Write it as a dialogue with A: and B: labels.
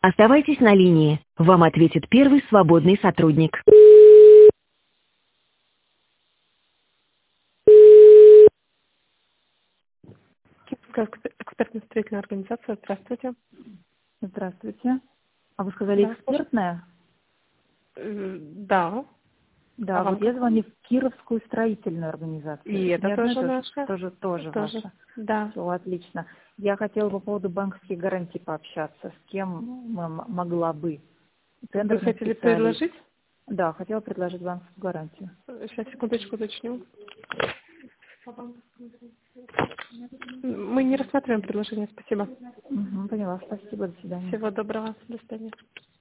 A: Оставайтесь на линии. Вам ответит первый свободный сотрудник.
B: Киевская экспертно-строительная организация. Здравствуйте.
C: Здравствуйте. А вы сказали
B: Да,
C: экспертная?
B: Да.
C: Да,
B: А вам
C: вот я
B: какую?
C: звоню в Кировскую строительную организацию.
B: И это
C: Не одно и
B: тоже
C: то же,
B: наша.
C: тоже
B: Тоже.
C: ваша.
B: Да.
C: Все, отлично. Я хотела по поводу банковских гарантий пообщаться. С кем могла бы?
B: Вы
C: Тендерный
B: хотели
C: специалист.
B: предложить?
C: Да, хотела предложить банковскую гарантию.
B: Сейчас, секундочку, уточню. Мы не рассматриваем предложение. Спасибо.
C: Поняла, спасибо, до свидания.
B: Всего доброго. До свидания.